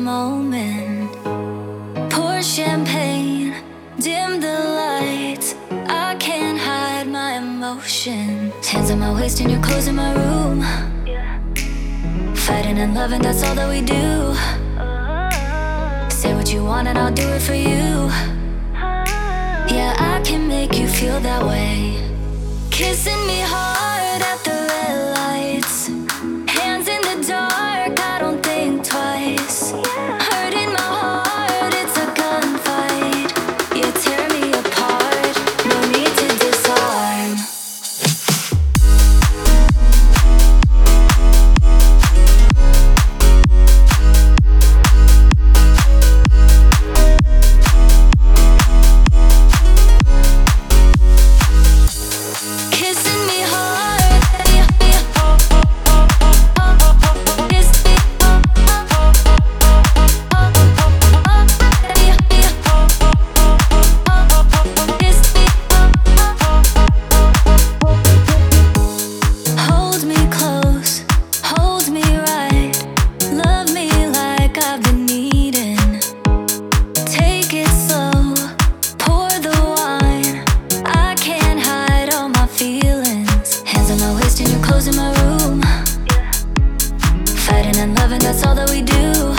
moment. Pour champagne, dim the lights. I can't hide my emotion. Hands on my waist and your clothes in my room. Fighting and loving, that's all that we do. Say what you want and I'll do it for you. Yeah, I can make you feel that way. Kissing me hard at the red lights. Hands in the dark, I don't think twice. Hurting my heart, it's a gunfight. You tear me apart, no need to disarm. Clothes in my room. Fighting and loving, that's all that we do.